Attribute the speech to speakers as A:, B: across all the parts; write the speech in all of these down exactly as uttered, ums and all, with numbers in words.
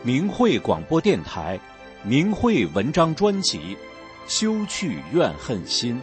A: 明慧广播电台明慧文章专辑《休去怨恨心》。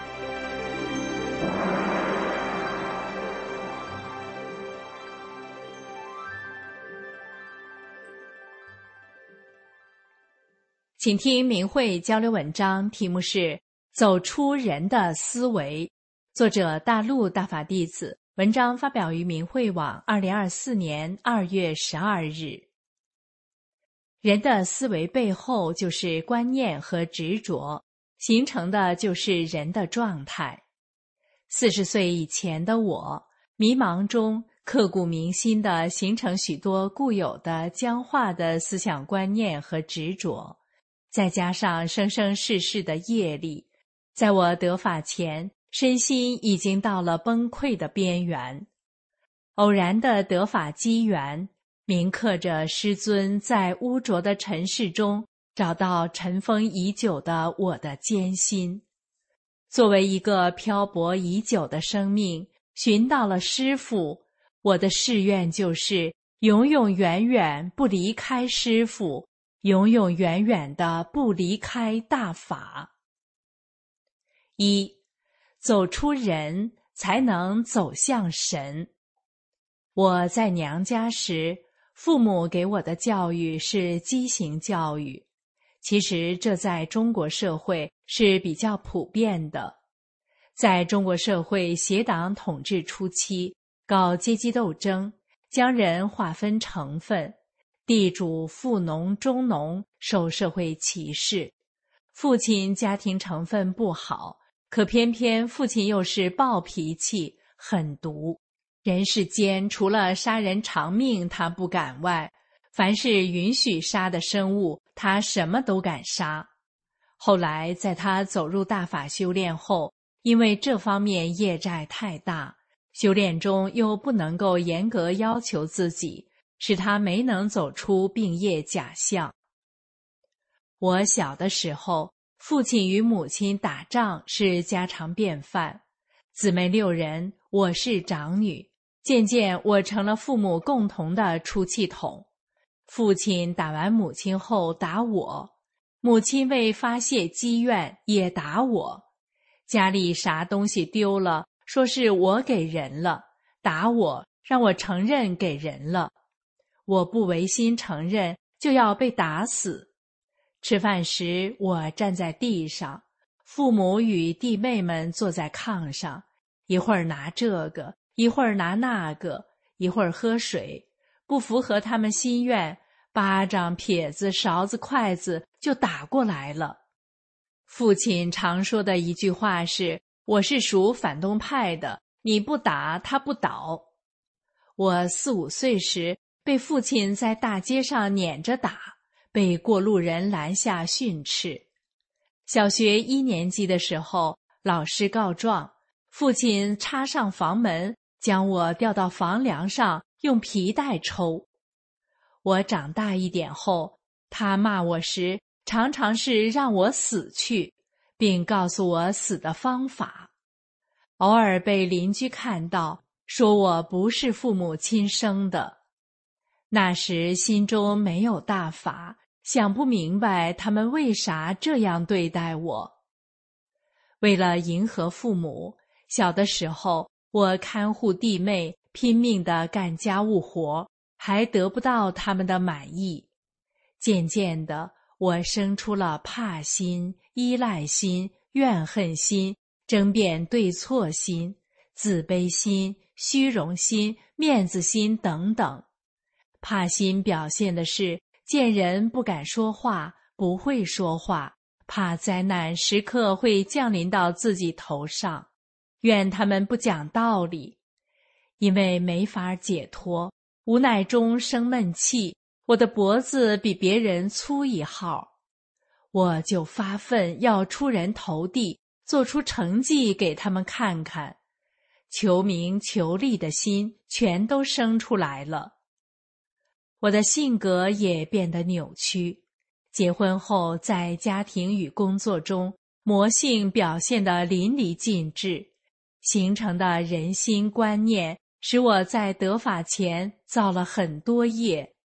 B: 请听明慧交流文章，题目是《走出人的思维》，作者大陆大法弟子，文章发表于明慧网二零二四年二月十二日。人的思维背后就是观念和执着，形成的就是人的状态。四十岁以前的我，迷茫中刻骨铭心地形成许多固有的僵化的思想观念和执着，再加上生生世世的业力，在我得法前，身心已经到了崩溃的边缘。偶然的得法机缘，铭刻着师尊在污浊的尘世中找到尘封已久的我的艰辛。作为一个漂泊已久的生命，寻到了师父，我的誓愿就是永永远远不离开师父，永永远远的不离开大法。一，走出人，才能走向神。我在娘家时，父母给我的教育是畸形教育，其实这在中国社会是比较普遍的。在中国社会邪党统治初期，搞阶级斗争，将人划分成分，地主、富农、中农受社会歧视。父亲家庭成分不好，可偏偏父亲又是暴脾气，狠毒。人世间除了杀人偿命他不敢外，凡是允许杀的生物，他什么都敢杀。后来在他走入大法修炼后，因为这方面业债太大，修炼中又不能够严格要求自己，使他没能走出病业假象。我小的时候，父亲与母亲打仗是家常便饭，姊妹六人，我是长女。渐渐我成了父母共同的出气筒。父亲打完母亲后打我，母亲为发泄积怨也打我。家里啥东西丢了，说是我给人了，打我，让我承认给人了。我不违心承认，就要被打死。吃饭时我站在地上，父母与弟妹们坐在炕上，一会儿拿这个，一会儿拿那个，一会儿喝水，不符合他们心愿，巴掌、撇子、勺子、筷子就打过来了。父亲常说的一句话是：我是属反动派的，你不打他不倒。我四五岁时被父亲在大街上撵着打，被过路人拦下训斥。小学一年级的时候，老师告状，父亲插上房门，将我吊到房梁上，用皮带抽。我长大一点后，他骂我时，常常是让我死去，并告诉我死的方法。偶尔被邻居看到，说我不是父母亲生的。那时心中没有大法，想不明白他们为啥这样对待我。为了迎合父母，小的时候我看护弟妹，拼命地干家务活，还得不到他们的满意。渐渐的，我生出了怕心、依赖心、怨恨心、争辩对错心、自卑心、虚荣心、面子心等等。怕心表现的是见人不敢说话，不会说话，怕灾难时刻会降临到自己头上，怨他们不讲道理。因为没法解脱，无奈中生闷气，我的脖子比别人粗一号。我就发奋要出人头地，做出成绩给他们看看，求名求利的心全都生出来了。我的性格也变得扭曲，结婚后在家庭与工作中，魔性表现得淋漓尽致，形成的人心观念使我在得法前造了很多业。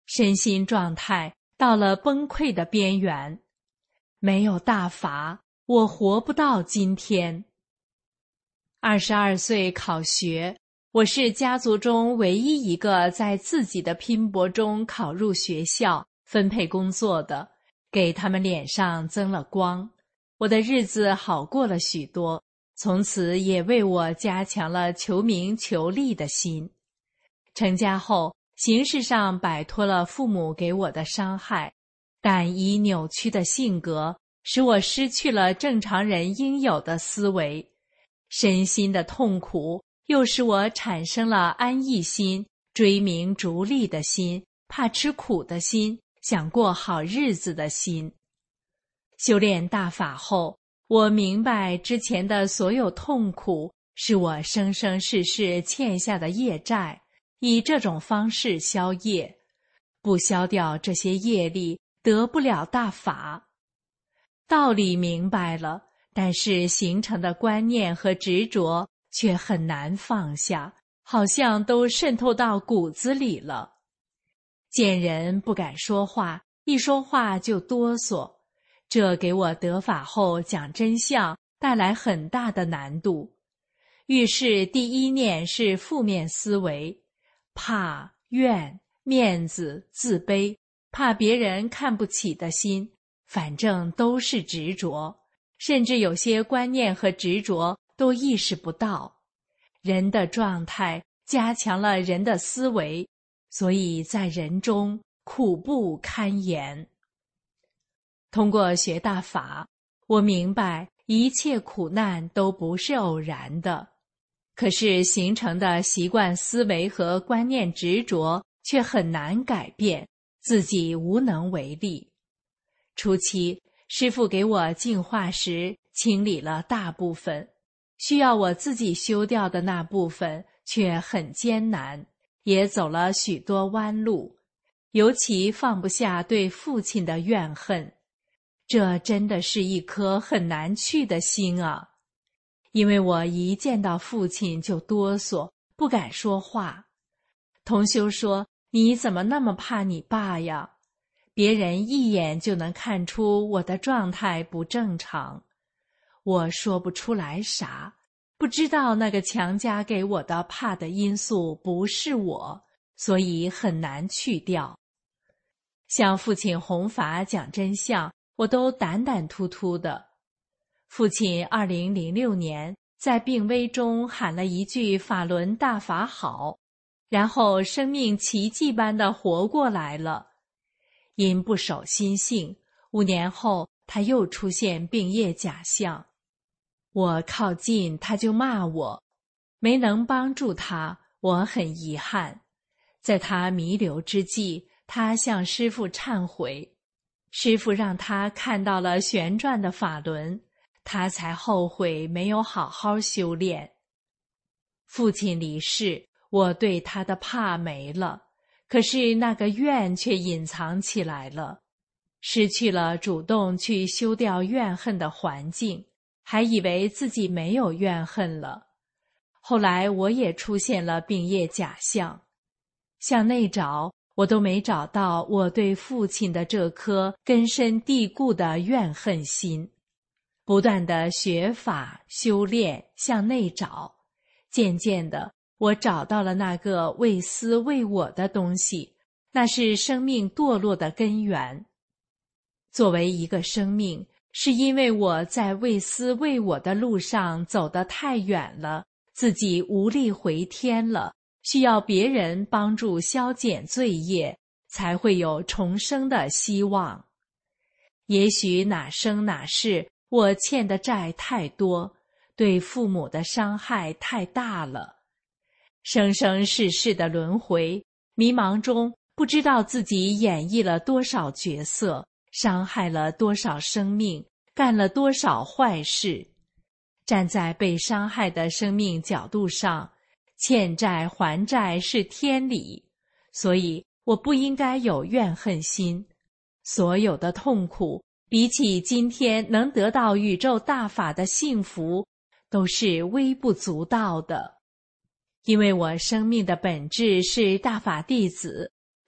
B: 身心状态到了崩溃的边缘。没有大法，我活不到今天。二十二岁考学，我是家族中唯一一个在自己的拼搏中考入学校、分配工作的，给他们脸上增了光。我的日子好过了许多，从此也为我加强了求名求利的心。成家后，形式上摆脱了父母给我的伤害，但以扭曲的性格使我失去了正常人应有的思维，身心的痛苦又使我产生了安逸心、追名逐利的心、怕吃苦的心、想过好日子的心。修炼大法后，我明白之前的所有痛苦是我生生世世欠下的业债，以这种方式消业，不消掉这些业力，得不了大法。道理明白了，但是形成的观念和执着却很难放下，好像都渗透到骨子里了。见人不敢说话，一说话就哆嗦，这给我得法后讲真相带来很大的难度。遇事第一念是负面思维，怕、怨、面子、自卑，怕别人看不起的心，反正都是执着，甚至有些观念和执着都意识不到。人的状态加强了人的思维，所以在人中苦不堪言。通过学大法，我明白一切苦难都不是偶然的，可是形成的习惯思维和观念执着却很难改变，自己无能为力。初期，师父给我净化时清理了大部分，需要我自己修掉的那部分却很艰难，也走了许多弯路，尤其放不下对父亲的怨恨。这真的是一颗很难去的心啊！因为我一见到父亲就哆嗦，不敢说话。同修说：“你怎么那么怕你爸呀？”别人一眼就能看出我的状态不正常。我说不出来啥，不知道那个强加给我的怕的因素不是我，所以很难去掉。向父亲弘法讲真相，我都胆胆突突的。父亲二零零六年在病危中喊了一句法轮大法好，然后生命奇迹般的活过来了。因不守心性，五年后他又出现病业假象。我靠近他就骂我，没能帮助他，我很遗憾。在他弥留之际，他向师父忏悔，师父让他看到了旋转的法轮，他才后悔没有好好修炼。父亲离世，我对他的怕没了，可是那个怨却隐藏起来了，失去了主动去修掉怨恨的环境，还以为自己没有怨恨了。后来我也出现了病业假象，向内找，我都没找到我对父亲的这颗根深蒂固的怨恨心。不断的学法修炼，向内找，渐渐的我找到了那个为私为我的东西，那是生命堕落的根源。作为一个生命，是因为我在为私为我的路上走得太远了，自己无力回天了，需要别人帮助消减罪业，才会有重生的希望。也许哪生哪世，我欠的债太多，对父母的伤害太大了。生生世世的轮回，迷茫中不知道自己演绎了多少角色，伤害了多少生命，干了多少坏事。站在被伤害的生命角度上，欠债还债是天理，所以我不应该有怨恨心。所有的痛苦，比起今天能得到宇宙大法的幸福，都是微不足道的。因为我生命的本质是大法弟子，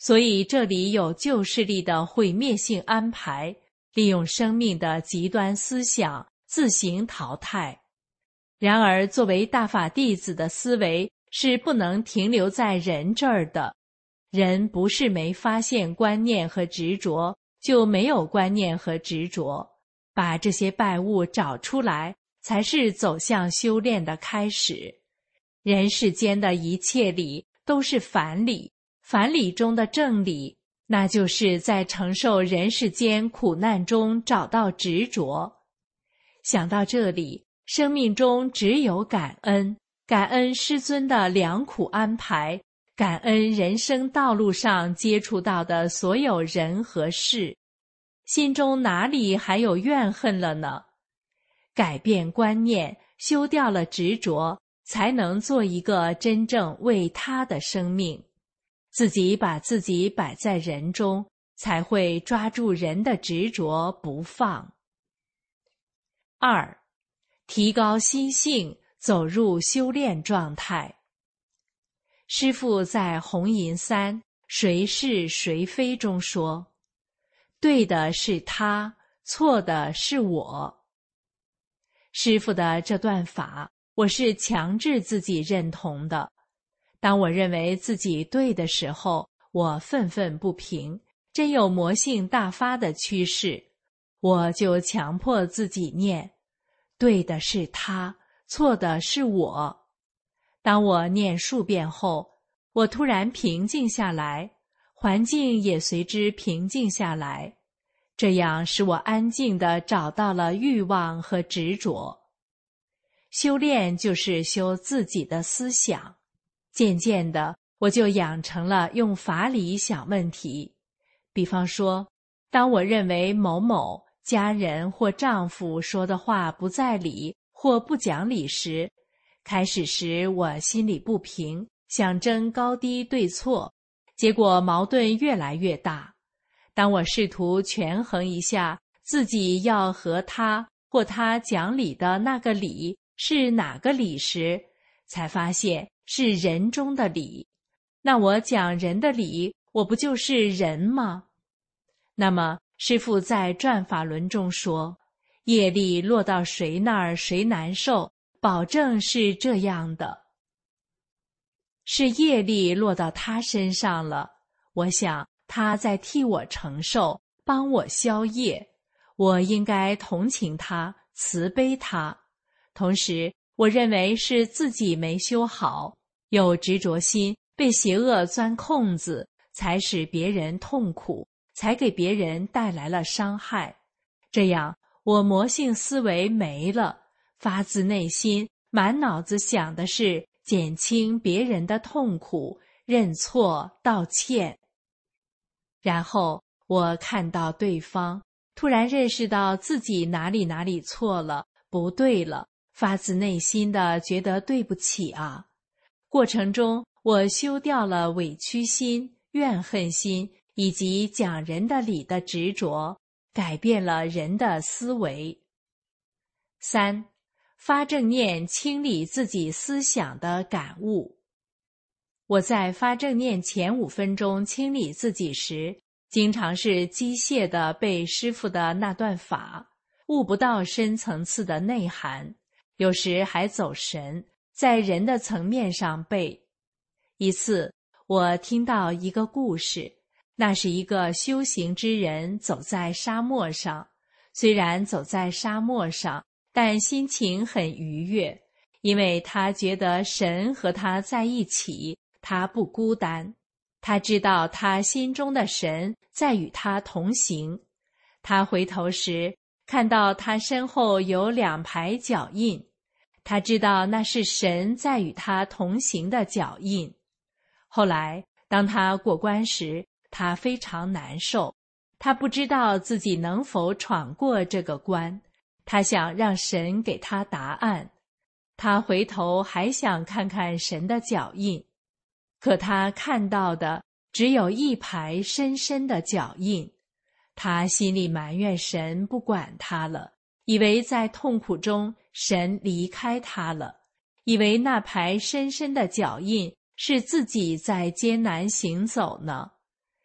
B: 所以这里有旧势力的毁灭性安排，利用生命的极端思想自行淘汰。然而作为大法弟子的思维是不能停留在人这儿的，人不是没发现观念和执着，就没有观念和执着，把这些败物找出来，才是走向修炼的开始。人世间的一切理都是反理，反理中的正理，那就是在承受人世间苦难中找到执着。想到这里，生命中只有感恩，感恩师尊的良苦安排，感恩人生道路上接触到的所有人和事，心中哪里还有怨恨了呢？改变观念，修掉了执着，才能做一个真正为他的生命。自己把自己摆在人中，才会抓住人的执着不放。二，提高心性，走入修炼状态。师父在红银三谁是谁非中说，对的是他，错的是我。师父的这段法，我是强制自己认同的。当我认为自己对的时候，我愤愤不平，真有魔性大发的趋势，我就强迫自己念，对的是他，错的是我。当我念数遍后，我突然平静下来，环境也随之平静下来，这样使我安静地找到了欲望和执着。修炼就是修自己的思想，渐渐的，我就养成了用法理想问题。比方说，当我认为某某家人或丈夫说的话不在理或不讲理时，开始时我心里不平，想争高低对错，结果矛盾越来越大。当我试图权衡一下自己要和他或他讲理的那个理是哪个理时，才发现是人中的理。那我讲人的理，我不就是人吗？那么师父在转法轮中说，业力落到谁那儿谁难受，保证是这样的。是业力落到他身上了，我想他在替我承受，帮我消业，我应该同情他，慈悲他。同时我认为是自己没修好，有执着心，被邪恶钻空子，才使别人痛苦，才给别人带来了伤害。这样我魔性思维没了，发自内心满脑子想的是减轻别人的痛苦，认错道歉。然后我看到对方，突然认识到自己哪里哪里错了，不对了，发自内心的觉得对不起啊。过程中我修掉了委屈心、怨恨心以及讲人的理的执着，改变了人的思维。三，发正念清理自己思想的感悟。我在发正念前五分钟清理自己时，经常是机械地背师父的那段法，悟不到深层次的内涵，有时还走神，在人的层面上背。一次，我听到一个故事，那是一个修行之人走在沙漠上，虽然走在沙漠上，但心情很愉悦，因为他觉得神和他在一起，他不孤单。他知道他心中的神在与他同行。他回头时，看到他身后有两排脚印，他知道那是神在与他同行的脚印。后来，当他过关时，他非常难受，他不知道自己能否闯过这个关，他想让神给他答案。他回头还想看看神的脚印，可他看到的只有一排深深的脚印。他心里埋怨神不管他了，以为在痛苦中神离开他了，以为那排深深的脚印是自己在艰难行走呢。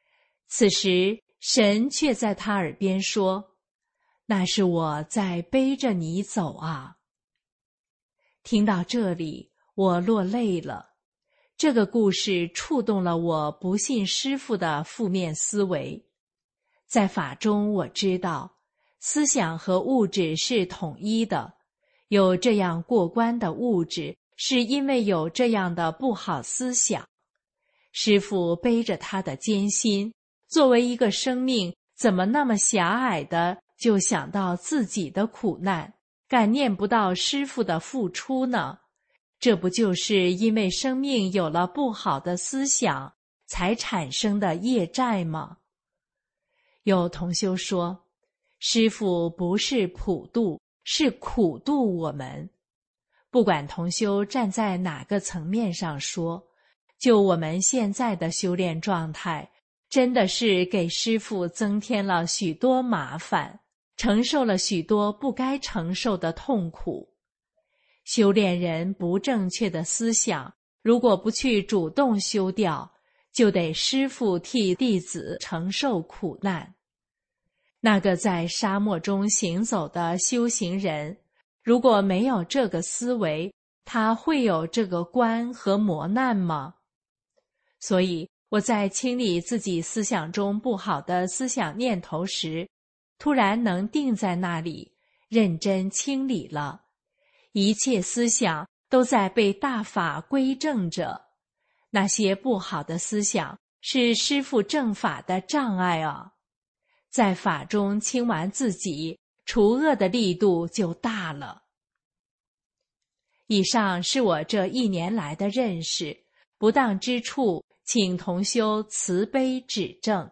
B: 此时神却在他耳边说：那是我在背着你走啊。听到这里，我落泪了。这个故事触动了我不信师父的负面思维。在法中，我知道思想和物质是统一的，有这样过关的物质，是因为有这样的不好思想。师父背着他的艰辛，作为一个生命，怎么那么狭隘的就想到自己的苦难，感念不到师父的付出呢？这不就是因为生命有了不好的思想，才产生的业债吗？有同修说，师父不是普度，是苦度我们。不管同修站在哪个层面上说，就我们现在的修炼状态，真的是给师父增添了许多麻烦，承受了许多不该承受的痛苦。修炼人不正确的思想，如果不去主动修掉，就得师父替弟子承受苦难。那个在沙漠中行走的修行人，如果没有这个思维，他会有这个关和磨难吗？所以我在清理自己思想中不好的思想念头时，突然能定在那里，认真清理了。一切思想都在被大法归正着，那些不好的思想是师父正法的障碍啊。在法中清完自己，除恶的力度就大了。以上是我这一年来的认识，不当之处，请同修慈悲指正。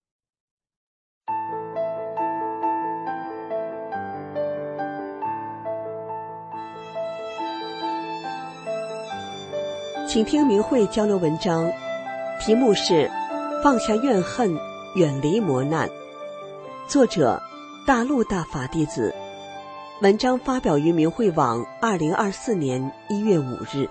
C: 请听明慧交流文章，题目是放下怨恨，远离磨难。作者大陆大法弟子，文章发表于明慧网二零二四年一月五日。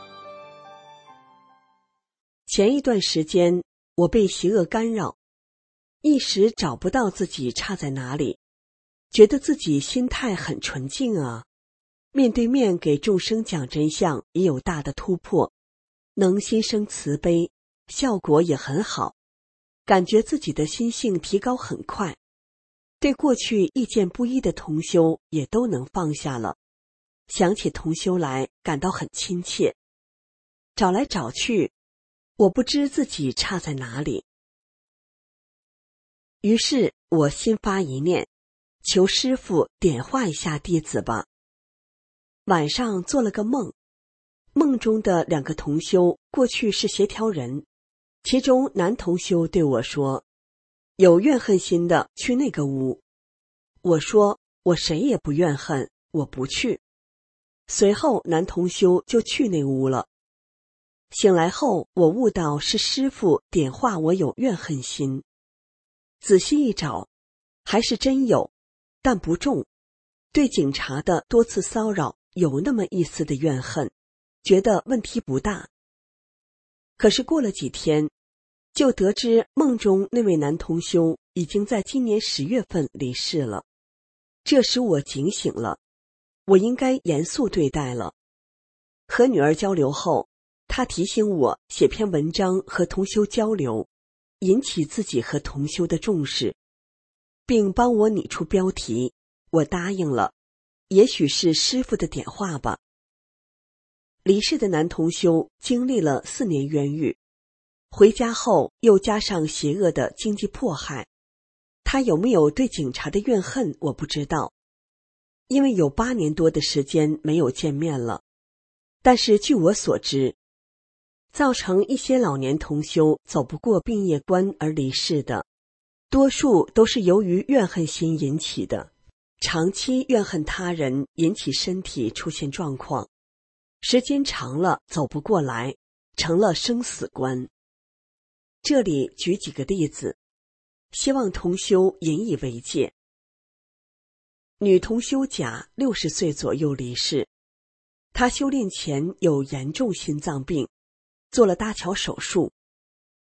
C: 前一段时间，我被邪恶干扰，一时找不到自己差在哪里，觉得自己心态很纯净啊，面对面给众生讲真相也有大的突破，能心生慈悲，效果也很好，感觉自己的心性提高很快，对过去意见不一的同修也都能放下了，想起同修来感到很亲切。找来找去，我不知自己差在哪里。于是我心发一念，求师父点化一下弟子吧。晚上做了个梦，梦中的两个同修过去是协调人，其中男同修对我说，有怨恨心的去那个屋。我说我谁也不怨恨，我不去。随后男同修就去那屋了。醒来后，我悟到是师父点化我有怨恨心。仔细一找，还是真有，但不重。对警察的多次骚扰有那么一丝的怨恨，觉得问题不大。可是过了几天，就得知梦中那位男同修已经在今年十月份离世了。这时我警醒了，我应该严肃对待了。和女儿交流后，她提醒我写篇文章和同修交流，引起自己和同修的重视，并帮我拟出标题。我答应了，也许是师父的点化吧。离世的男同修经历了四年冤狱，回家后又加上邪恶的经济迫害，他有没有对警察的怨恨我不知道，因为有八年多的时间没有见面了。但是据我所知，造成一些老年同修走不过病业关而离世的，多数都是由于怨恨心引起的，长期怨恨他人引起身体出现状况，时间长了走不过来，成了生死关。这里举几个例子，希望同修引以为戒。女同修甲六十岁左右离世，她修炼前有严重心脏病，做了搭桥手术，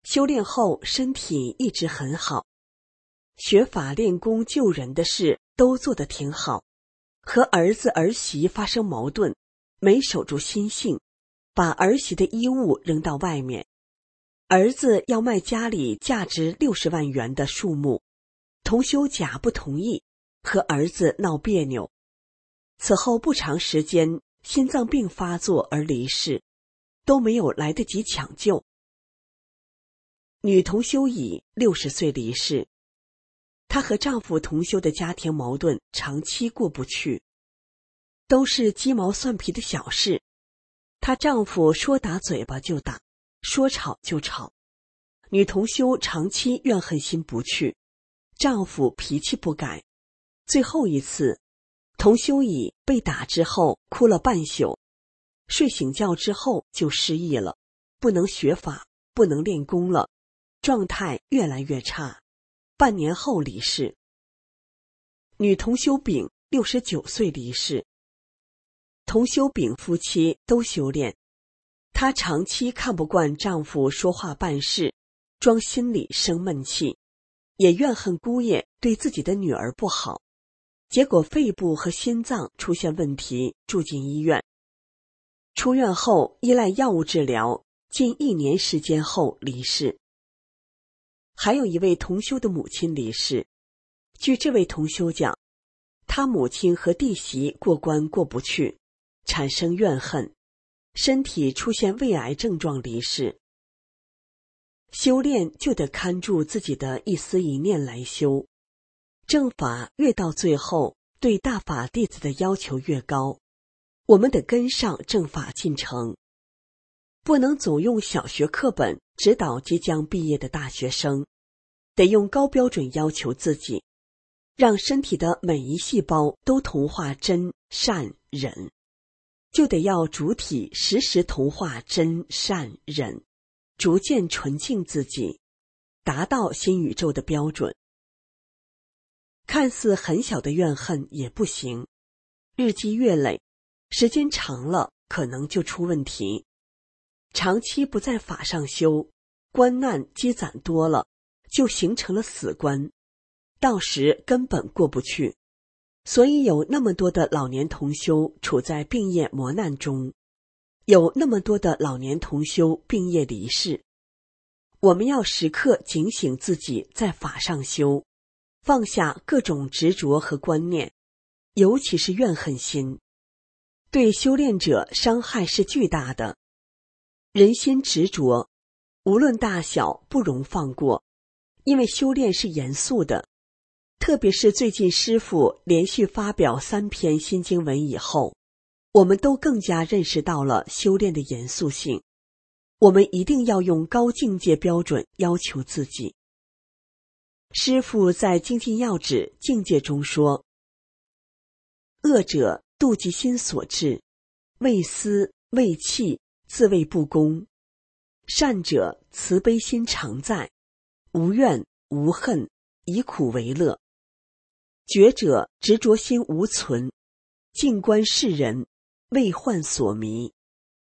C: 修炼后身体一直很好，学法练功救人的事都做得挺好，和儿子儿媳发生矛盾，没守住心性，把儿媳的衣物扔到外面。儿子要卖家里价值六十万元的树木，同修甲不同意，和儿子闹别扭。此后不长时间，心脏病发作而离世，都没有来得及抢救。女同修乙六十岁离世，她和丈夫同修的家庭矛盾长期过不去，都是鸡毛蒜皮的小事，她丈夫说打嘴巴就打，说吵就吵。女同修长期怨恨心不去，丈夫脾气不改。最后一次，同修乙被打之后哭了半宿，睡醒觉之后就失忆了，不能学法，不能练功了，状态越来越差，半年后离世。女同修丙六十九岁离世。同修丙夫妻都修炼，她长期看不惯丈夫说话办事装心里生闷气，也怨恨姑爷对自己的女儿不好，结果肺部和心脏出现问题，住进医院。出院后依赖药物治疗，近一年时间后离世。还有一位同修的母亲离世，据这位同修讲，他母亲和弟媳过关过不去，产生怨恨，身体出现胃癌症状离世。修炼就得看住自己的一思一念来修，正法越到最后，对大法弟子的要求越高，我们得跟上正法进程，不能总用小学课本指导即将毕业的大学生，得用高标准要求自己，让身体的每一细胞都同化真善忍，就得要主体时时同化真善忍，逐渐纯净自己，达到新宇宙的标准。看似很小的怨恨也不行，日积月累，时间长了可能就出问题。长期不在法上修，关难积攒多了，就形成了死关，到时根本过不去。所以有那么多的老年同修处在病业磨难中，有那么多的老年同修病业离世。我们要时刻警醒自己在法上修，放下各种执着和观念，尤其是怨恨心，对修炼者伤害是巨大的。人心执着，无论大小不容放过，因为修炼是严肃的。特别是最近师父连续发表三篇新经文以后，我们都更加认识到了修炼的严肃性。我们一定要用高境界标准要求自己。师父在精进要旨境界中说，恶者妒忌心所致，为私为气，自谓不公；善者慈悲心常在，无怨无恨，以苦为乐；觉者执着心无存，静观世人，为患所迷。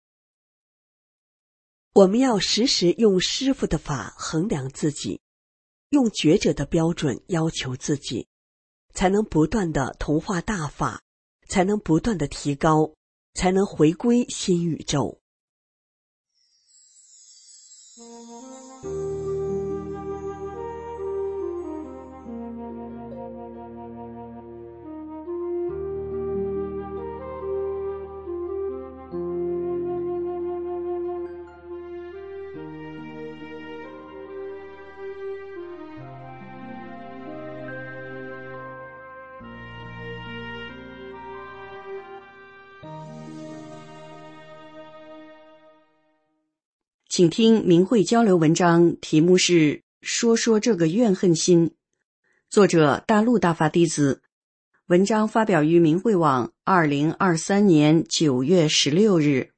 C: 我们要时时用师父的法衡量自己，用觉者的标准要求自己，才能不断地同化大法，才能不断地提高，才能回归新宇宙。
D: 请听明慧交流文章，题目是说说这个怨恨心，作者大陆大法弟子，文章发表于明慧网二零二三年九月十六日。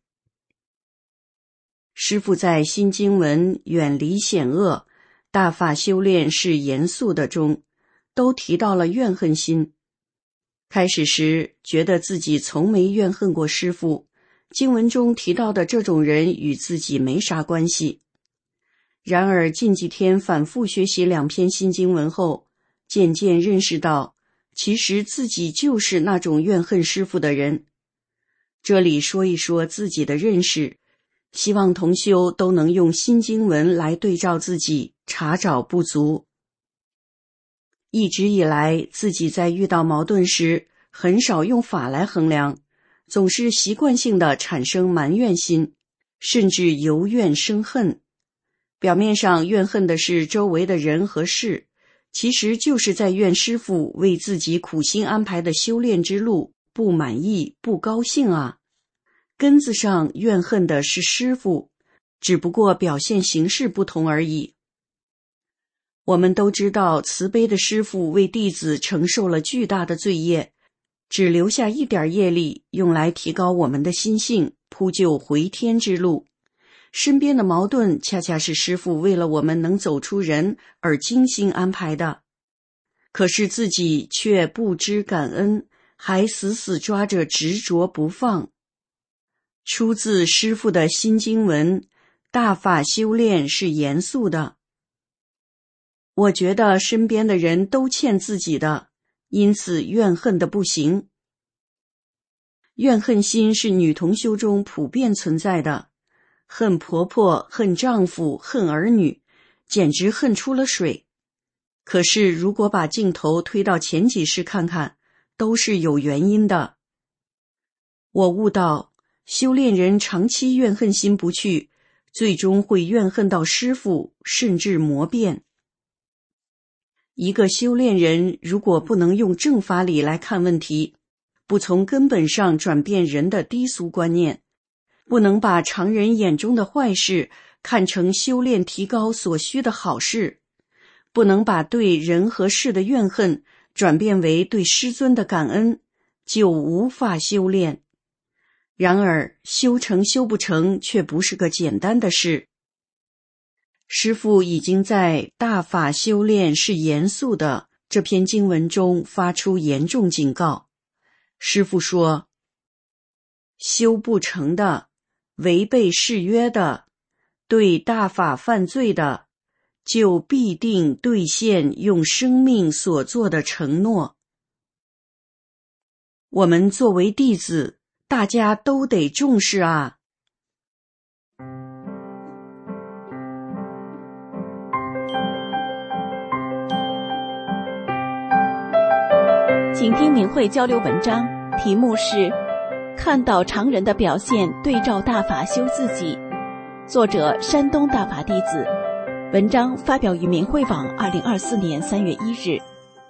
D: 师父在新经文远离险恶，大法修炼是严肃的中，都提到了怨恨心。开始时觉得自己从没怨恨过师父，经文中提到的这种人与自己没啥关系。 然而近几天反复学习两篇新经文后，渐渐认识到，其实自己就是那种怨恨师父的人。这里说一说自己的认识，希望同修都能用新经文来对照自己，查找不足。一直以来，自己在遇到矛盾时，很少用法来衡量，总是习惯性地产生埋怨心，甚至由怨生恨。表面上怨恨的是周围的人和事，其实就是在怨师父为自己苦心安排的修炼之路不满意、不高兴啊。根子上怨恨的是师父，只不过表现形式不同而已。我们都知道，慈悲的师父为弟子承受了巨大的罪业，只留下一点业力用来提高我们的心性，铺就回天之路。身边的矛盾恰恰是师父为了我们能走出人而精心安排的，可是自己却不知感恩，还死死抓着执着不放。出自师父的新经文，大法修炼是严肃的。我觉得身边的人都欠自己的，因此怨恨的不行。怨恨心是女同修中普遍存在的，恨婆婆、恨丈夫、恨儿女，简直恨出了水。可是如果把镜头推到前几世看看，都是有原因的。我悟到，修炼人长期怨恨心不去，最终会怨恨到师父，甚至魔变。一个修炼人如果不能用正法理来看问题，不从根本上转变人的低俗观念，不能把常人眼中的坏事看成修炼提高所需的好事，不能把对人和事的怨恨转变为对师尊的感恩，就无法修炼。然而修成修不成却不是个简单的事。师父已经在《大法修炼是严肃的》这篇经文中发出严重警告。师父说，修不成的，违背誓约的，对大法犯罪的，就必定兑现用生命所做的承诺。我们作为弟子，大家都得重视啊。
E: 请听明慧交流文章，题目是看到常人的表现，对照大法修自己。作者山东大法弟子，文章发表于明慧网二零二四年三月一日。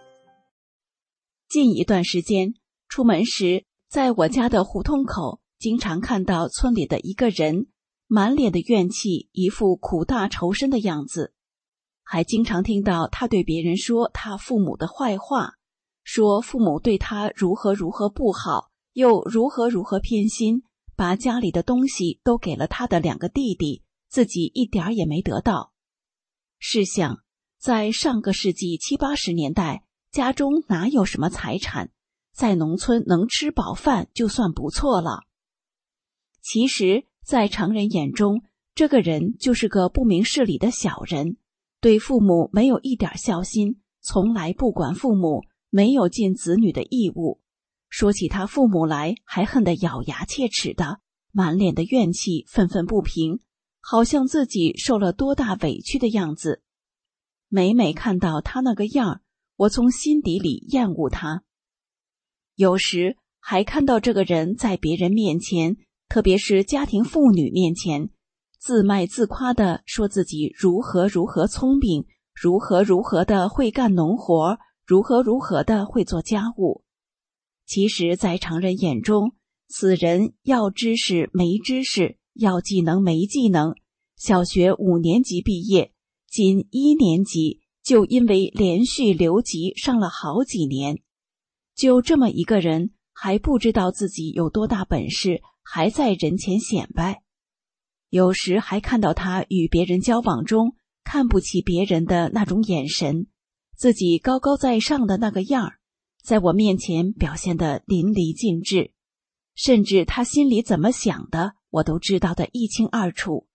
E: 近一段时间，出门时在我家的胡同口经常看到村里的一个人，满脸的怨气，一副苦大仇深的样子，还经常听到他对别人说他父母的坏话，说父母对他如何如何不好，又如何如何偏心，把家里的东西都给了他的两个弟弟，自己一点也没得到。试想，在上个世纪七八十年代，家中哪有什么财产，在农村能吃饱饭就算不错了。其实在常人眼中，这个人就是个不明事理的小人，对父母没有一点孝心，从来不管父母，没有尽子女的义务，说起他父母来还恨得咬牙切齿的，满脸的怨气，愤愤不平，好像自己受了多大委屈的样子。每每看到他那个样，我从心底里厌恶他。有时还看到这个人在别人面前，特别是家庭妇女面前，自卖自夸地说自己如何如何聪明，如何如何的会干农活，如何如何的会做家务。其实在常人眼中，此人要知识没知识，要技能没技能，小学五年级毕业，仅一年级就因为连续留级上了好几年。就这么一个人，还不知道自己有多大本事，还在人前显摆。有时还看到他与别人交往中看不起别人的那种眼神，自己高高在上的那个样儿，在我面前表现得淋漓尽致，甚至他心里怎么想的，我都知道得一清二楚。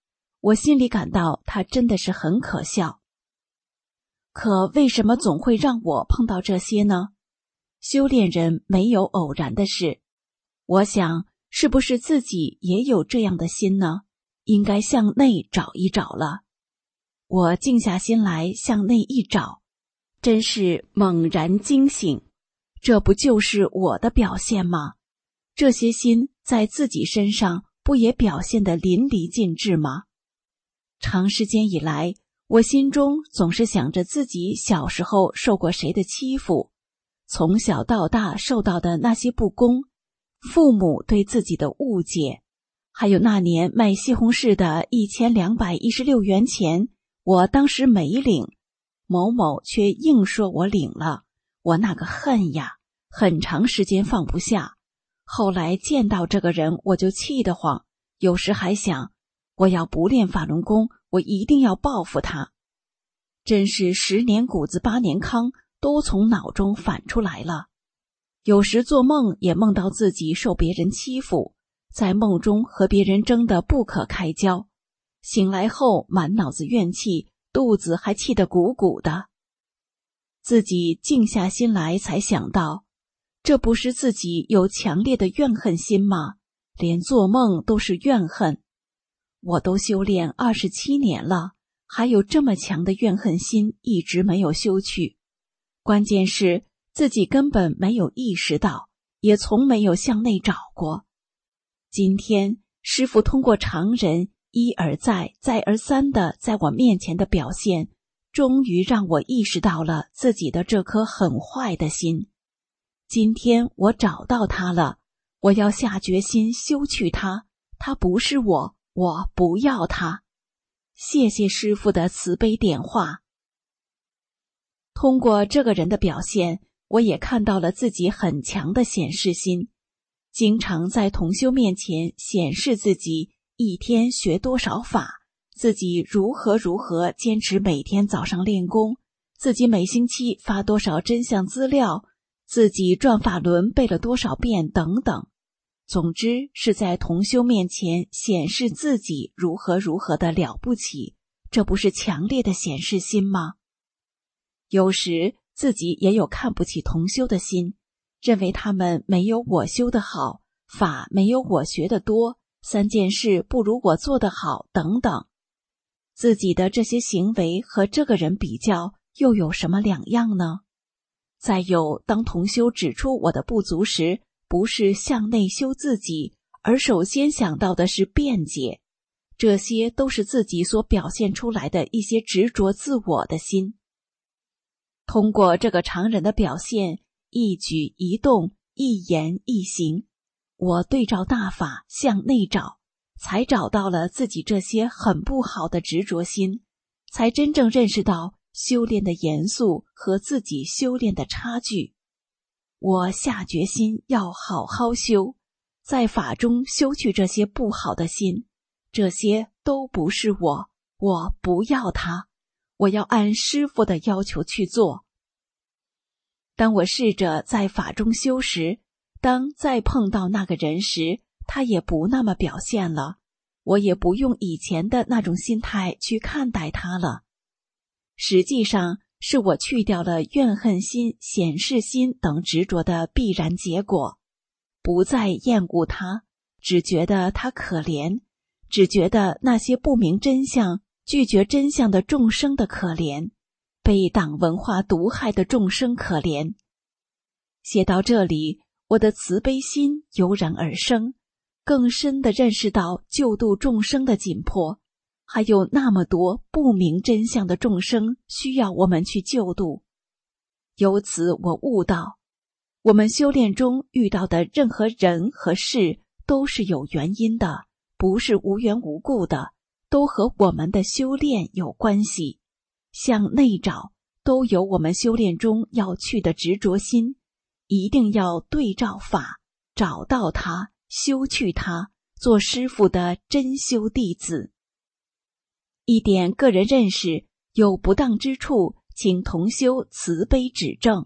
E: 我心里感到他真的是很可笑。可为什么总会让我碰到这些呢？修炼人没有偶然的事，我想是不是自己也有这样的心呢？应该向内找一找了。我静下心来向内一找，真是猛然惊醒，这不就是我的表现吗？这些心在自己身上不也表现得淋漓尽致吗？长时间以来，我心中总是想着自己小时候受过谁的欺负，从小到大受到的那些不公，父母对自己的误解，还有那年卖西红柿的一千两百一十六元钱，我当时没领，某某却硬说我领了，我那个恨呀，很长时间放不下。后来见到这个人，我就气得慌，有时还想，我要不练法轮功，我一定要报复他。真是十年谷子八年糠，都从脑中反出来了。有时做梦也梦到自己受别人欺负，在梦中和别人争得不可开交，醒来后满脑子怨气，肚子还气得鼓鼓的。自己静下心来才想到，这不是自己有强烈的怨恨心吗？连做梦都是怨恨。我都修炼二十七年了，还有这么强的怨恨心一直没有修去。关键是自己根本没有意识到，也从没有向内找过。今天师父通过常人一而再再而三的在我面前的表现，终于让我意识到了自己的这颗很坏的心。今天我找到它了，我要下决心修去它，它不是我，我不要它。谢谢师父的慈悲点化。通过这个人的表现，我也看到了自己很强的显示心，经常在同修面前显示自己一天学多少法，自己如何如何坚持每天早上练功，自己每星期发多少真相资料，自己转法轮背了多少遍等等。总之是在同修面前显示自己如何如何的了不起，这不是强烈的显示心吗？有时自己也有看不起同修的心，认为他们没有我修得好，法没有我学得多，三件事不如我做得好等等。自己的这些行为和这个人比较，又有什么两样呢？再有，当同修指出我的不足时，不是向内修自己，而首先想到的是辩解，这些都是自己所表现出来的一些执着自我的心。通过这个常人的表现，一举一动，一言一行，我对照大法向内找，才找到了自己这些很不好的执着心，才真正认识到修炼的严肃和自己修炼的差距。我下决心要好好修，在法中修去这些不好的心，这些都不是我，我不要它，我要按师父的要求去做。当我试着在法中修时，当再碰到那个人时，他也不那么表现了，我也不用以前的那种心态去看待他了。实际上是我去掉了怨恨心、显示心等执着的必然结果，不再厌恶他，只觉得他可怜，只觉得那些不明真相、拒绝真相的众生的可怜，被党文化毒害的众生可怜。写到这里，我的慈悲心油然而生，更深地认识到救度众生的紧迫，还有那么多不明真相的众生需要我们去救度。由此我悟到，我们修炼中遇到的任何人和事都是有原因的，不是无缘无故的，都和我们的修炼有关系。向内找，都有我们修炼中要去的执着心，一定要对照法，找到它，修去它，做师父的真修弟子。一点个人认识有不当之处，请同修慈悲指正。